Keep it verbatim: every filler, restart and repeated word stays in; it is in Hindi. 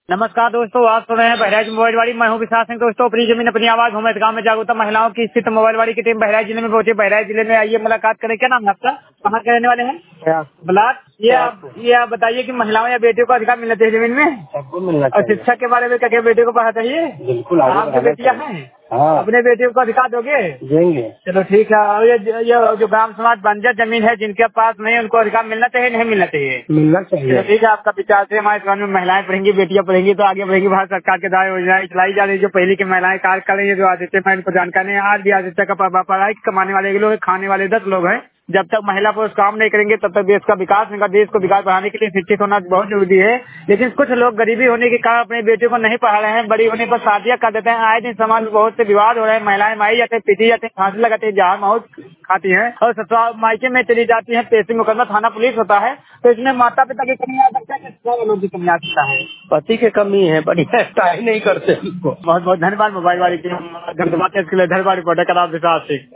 नमस्कार दोस्तों, आप सुन रहे हैं बहराइच मोबाइल वाली। मैं हूं विशाल सिंह। दोस्तों, अपनी जमीन अपनी आवाज उम्मेद गांव में जागरूकता महिलाओं की स्थित मोबाइल वाली की टीम बहराइच जिले में पहुंची। बहराइच जिले में आइए मुलाकात करें। क्या नाम है आपका? कहाँ के रहने वाले हैं? ब्लाक। ये आप ये आप बताइए कि महिलाओं या बेटियों को अधिकार मिलना चाहिए जमीन में? सबको मिलना और चाहिए। शिक्षा के बारे में क्या क्या बेटियों को पढ़ा चाहिए? बिल्कुल, आगे आपकी बढ़ाना बेटियां चाहिए। हैं? हाँ, अपने बेटियों को अधिकार दोगे? देंगे। चलो ठीक है। और ये ये जो ग्राम समाज बंजर जमीन है जिनके पास नहीं, उनको अधिकार मिलना चाहिए नहीं मिलना चाहिए? मिलना चलो चाहिए। ठीक है। आपका विचार से हमारे समाज में महिलाएं पढ़ेंगी, बेटियां पढ़ेंगी तो आगे बढ़ेगी। भारत सरकार के द्वारा योजनाएं चलाई जा रही है। जो पहले की महिलाएं कार्य कर रही है, जो आदित्य मैं इनको जानकारी है। आज भी आदित्य का पढ़ाई कमाने वाले लोग, खाने वाले दस लोग हैं। जब तक महिला पुरुष काम नहीं करेंगे तब तक देश का विकास नहीं होगा। देश को विकास बढ़ाने के लिए शिक्षित होना बहुत जरूरी है। लेकिन कुछ लोग गरीबी होने के कारण अपनी बेटियों को नहीं पढ़ा रहे हैं। बड़ी होने पर शादियां कर देते हैं। आए दिन समाज में बहुत से विवाद हो रहे हैं। महिलाएं मारी जाती है, पीटी जाती है, फांसी लगाती है, जहाँ मौत खाती हैं और ससुराल मायके में चली जाती है। पेशी मुकदमा थाना पुलिस होता है। तो इसमें माता पिता की कमी आ सकता है, ससुराल वालों की कमी आ सकता है। पति की कमी है, बढ़िया ट्राई नहीं करते उनको। बहुत बहुत धन्यवाद मोबाइल वाली टीम। धन्यवाद इसके लिए। धन्यवाद रिपोर्टर का नाम विकास सिंह।